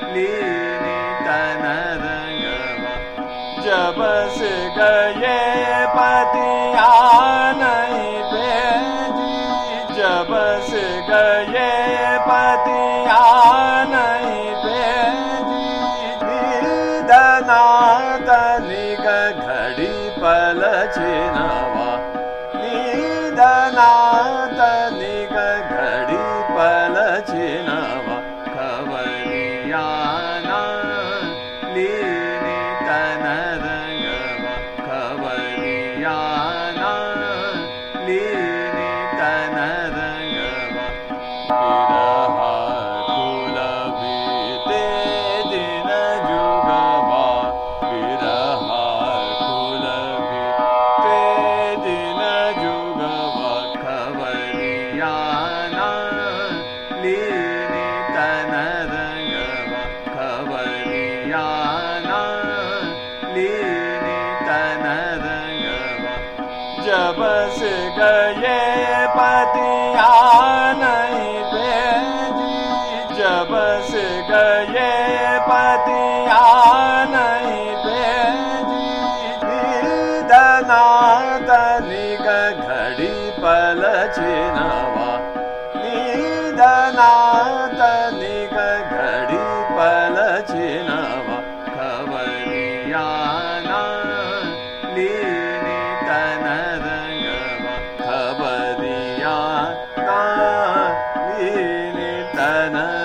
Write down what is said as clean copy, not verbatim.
लीनी तन रंगवा जब से गए पतिया नहीं भेजी जब से गए पतिया नहीं भेजी निधना तनिक घड़ी पल छिनवा निधना तनिक घड़ी पल छिनवा खबरियाना लीनी तन रंगवा खबरियाना लीनी तन रंगवा विरहा कुल बीते दिन जुगवा विरहा कुल बीते दिन जुगवा खबरियाना लीनी तन रंगवा खबरियाना लीनी तन रंगवा जब से गए पतिया नहीं भेजी जब से गए पतिया नहीं भेजी निधना तनिक घड़ी पल छिनवा निधना तनिक घड़ी पल छिनवा खबरियाना लीनी तन रंगवा खबरियाना लीनी तन